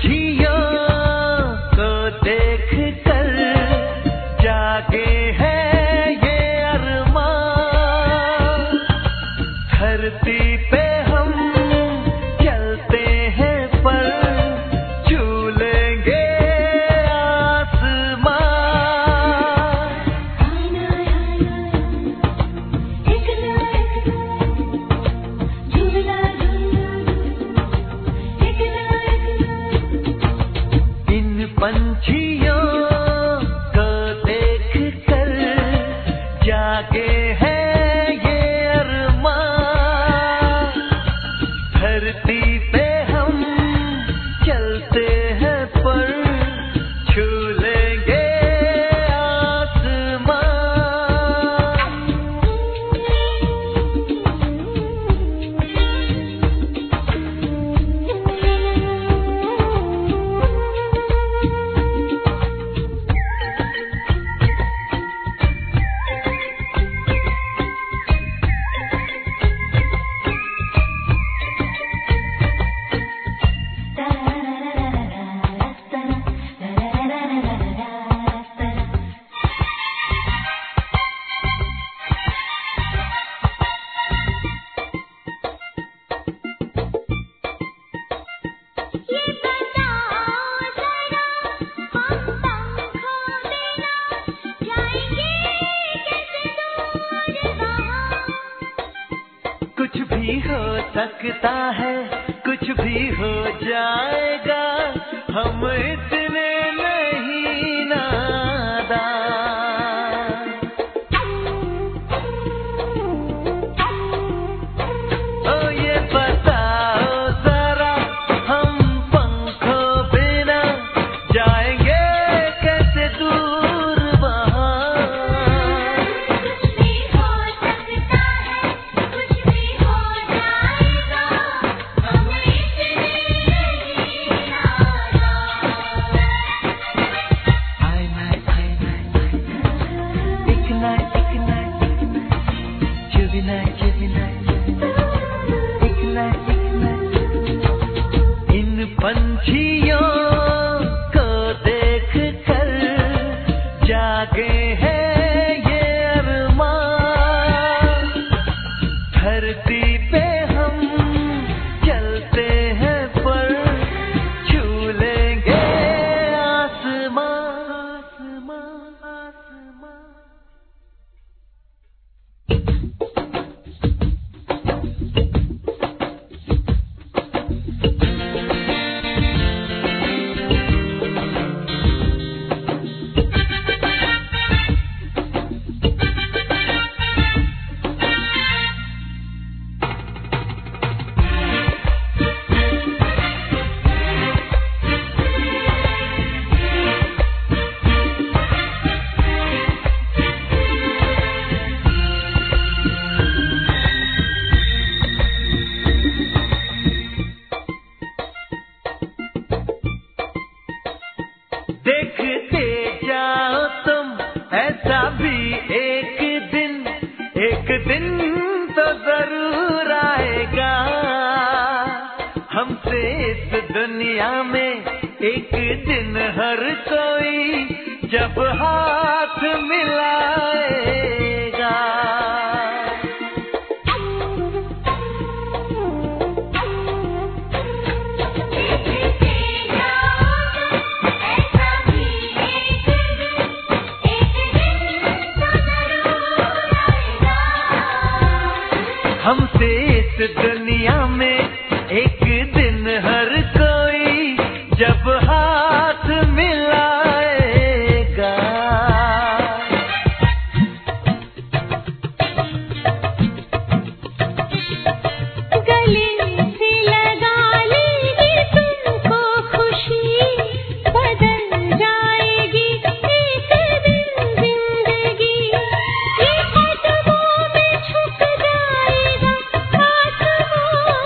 पंछियों को देख कर जागे हैं ये अरमान। धरती पे हम चलते हैं पर छू लेंगे आसमान। इन पंछियों को देख कर जागे हैं ये अरमान। धरती पे हम चलते हैं पर छू लेंगे आसमान। कुछ भी हो सकता है, कुछ भी हो जाएगा, हम इतने नहीं नादान। ओ ये बताओ जरा, हम पंखों बिना जाएंगे कैसे दूर वहाँ। इन पंछियों को देख कर जागे हैं ये अरमान। धरती पे हम चलते हैं पर छू लेंगे आसमान। देखते जाओ तुम, ऐसा भी एक दिन तो जरूर आएगा। हमसे इस दुनिया में एक दिन हर कोई जब हाथ मिलाएगा। हमसे इस दुनिया में एक दिन हर कोई जब हाथ मिलाएगा। गले से लगा लेगी तुमको खुशी, बदल जाएगी एक दिन जिंदगी। ये कदमों में छुप जाएगा आसमां।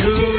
छू